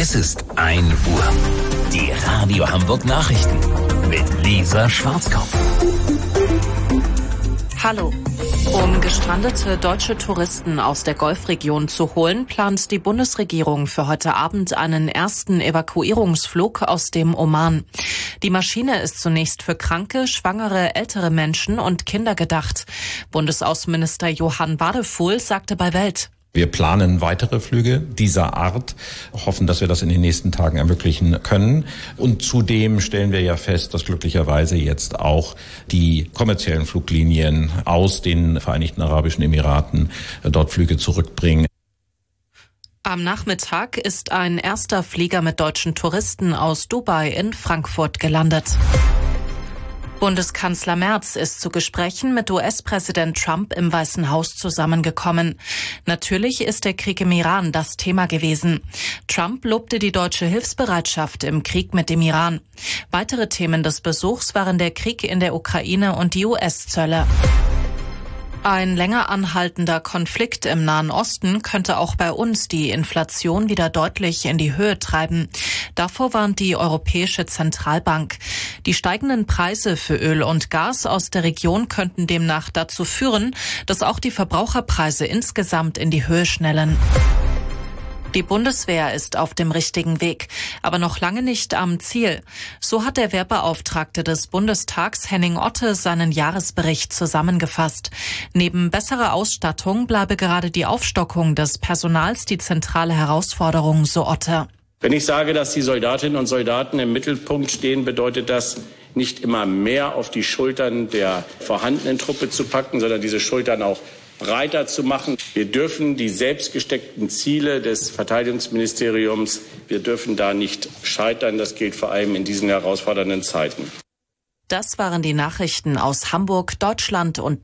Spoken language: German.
Es ist 1 Uhr. Die Radio Hamburg Nachrichten mit Lisa Schwarzkopf. Hallo. Um gestrandete deutsche Touristen aus der Golfregion zu holen, plant die Bundesregierung für heute Abend einen ersten Evakuierungsflug aus dem Oman. Die Maschine ist zunächst für kranke, schwangere, ältere Menschen und Kinder gedacht. Bundesaußenminister Johann Wadefuhl sagte bei Welt: Wir planen weitere Flüge dieser Art, hoffen, dass wir das in den nächsten Tagen ermöglichen können. Und zudem stellen wir ja fest, dass glücklicherweise jetzt auch die kommerziellen Fluglinien aus den Vereinigten Arabischen Emiraten dort Flüge zurückbringen. Am Nachmittag ist ein erster Flieger mit deutschen Touristen aus Dubai in Frankfurt gelandet. Bundeskanzler Merz ist zu Gesprächen mit US-Präsident Trump im Weißen Haus zusammengekommen. Natürlich ist der Krieg im Iran das Thema gewesen. Trump lobte die deutsche Hilfsbereitschaft im Krieg mit dem Iran. Weitere Themen des Besuchs waren der Krieg in der Ukraine und die US-Zölle. Ein länger anhaltender Konflikt im Nahen Osten könnte auch bei uns die Inflation wieder deutlich in die Höhe treiben. Davor warnt die Europäische Zentralbank. Die steigenden Preise für Öl und Gas aus der Region könnten demnach dazu führen, dass auch die Verbraucherpreise insgesamt in die Höhe schnellen. Die Bundeswehr ist auf dem richtigen Weg, aber noch lange nicht am Ziel. So hat der Wehrbeauftragte des Bundestags Henning Otte seinen Jahresbericht zusammengefasst. Neben besserer Ausstattung bleibe gerade die Aufstockung des Personals die zentrale Herausforderung, so Otte. Wenn ich sage, dass die Soldatinnen und Soldaten im Mittelpunkt stehen, bedeutet das, nicht immer mehr auf die Schultern der vorhandenen Truppe zu packen, sondern diese Schultern auch breiter zu machen. Wir dürfen die selbst gesteckten Ziele des Verteidigungsministeriums, wir dürfen da nicht scheitern. Das gilt vor allem in diesen herausfordernden Zeiten. Das waren die Nachrichten aus Hamburg, Deutschland und